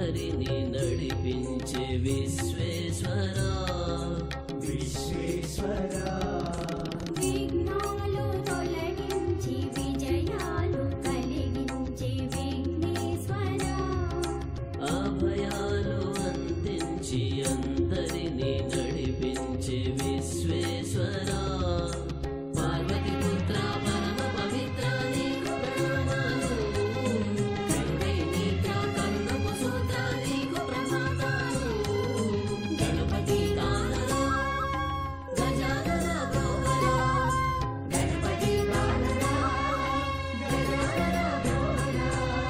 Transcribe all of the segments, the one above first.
అందరిని నడిపించే విశ్వేశ్వరా విశ్వేశ్వరా విఘ్నాలు తొలగించి విజయాలు కలిగించే విఘ్నేశ్వరా అభయాలు అందించి అందరిని నడిపించే విశ్వేశ్వరా పార్వతి పుత్ర పరమ పవిత్ర నీకు ప్రణామాలు కరుణైనీత్ర కరుణపు సూత్ర నీకు ప్రమాదాలు గణపతి కానరా గజానన గోవరా గణపతి కానరా గజానన గోవరా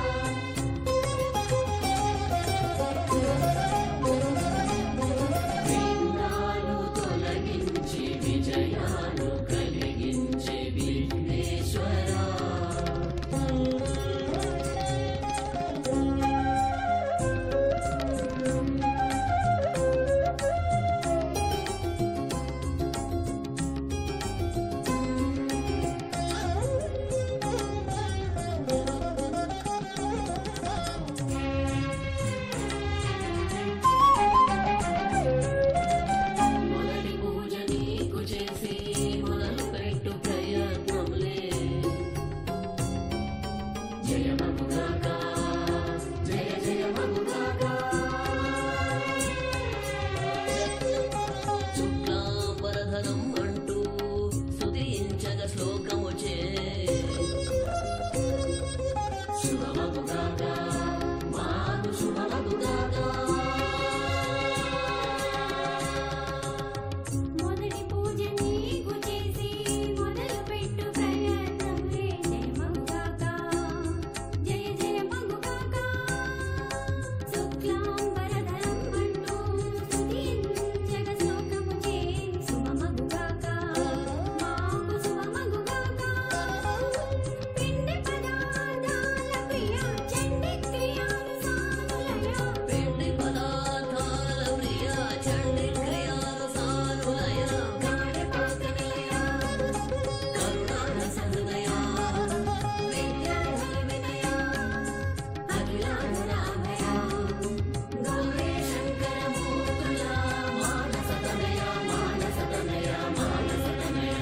విఘ్నాలు తొలగించి విజయాలు కలిగించే విఘ్నేశ్వరా మొదటి పూజ నీకు చేసి మొదలు పెట్టు ప్రయత్నంలే జయమగుగాక జయ జయమగుగాక శుక్లాంబరధరం అంటూ స్తుతించగ శ్లోకము చే శుభమగుగాక మాకు శుభమగుగాక మొదటి పూజ నీకు చేసి మొదలు పెట్టు ప్రయత్నంలే జయమగుగాక జయ జయమగుగాక శుక్లాంబరధరం అంటూ స్తుతించగ శ్లోకము చే శుభమగుగాక మాకు శుభమగుగాక పిండి పదార్థాల ప్రియ చండి క్రియాలు సానులయ పిండి పదార్థాల ప్రియ చండి క్రియాలు సానులయ గాఢపాత నిలయ కరుణారస హృదయ విద్యాధర వినయ అఖిలాండరామయ గౌరీ శంకర మూర్తుల మానసతనయ మానసతనయ మానసతనయ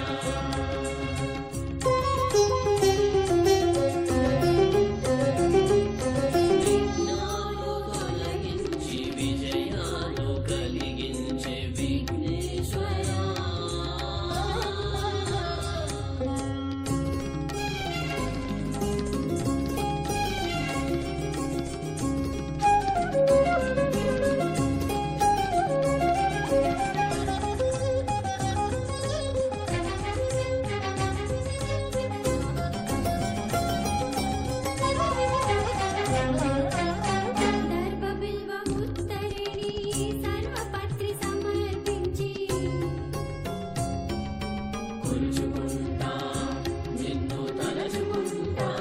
విఘ్నాలు తొలగించి విజయాలు కలిగించే విఘ్నేశ్వరా దర్భబిల్వ ఉత్తరిణి సర్వపత్రి సమర్పించి కొలుచుకుంటా నిన్ను తలచుకుంటా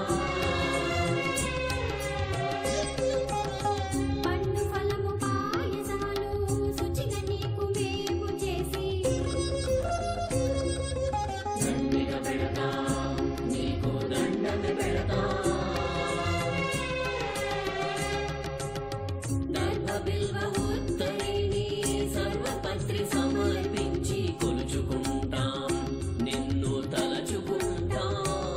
పండు ఫలము పాయసాలు శుచిగా నీకు మేము చేసి దండిగ పెడతా నీకు దండమే పెడతా దర్భబిల్వ ఉత్తరిణి సర్వపత్రి సమర్పించి కొలుచుకుంటాం నిన్ను తలచుకుంటాం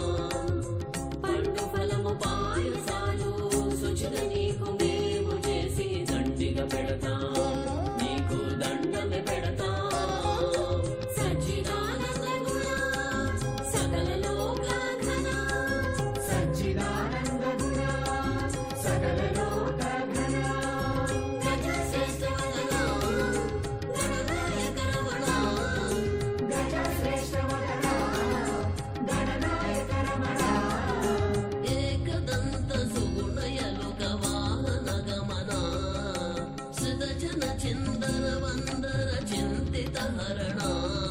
పండు ఫలము పాయసాలు శుచిగా నీకు మేము చేసి దండిగా పెడతాం నీకు దండమే పెడతాం సచ్చిదానంద గుణ సకల లోకాఘన సచ్చిదానంద గుణ సకల లోక ఘన గజ శ్రేష్ఠ వదన గణనాయక రమణ గజ శ్రేష్ఠ వదన గణనాయక రమణ ఏకదంత సుగుణయలుక వాహన గమన శ్రితజన చిందర వందర చింతిత హరణ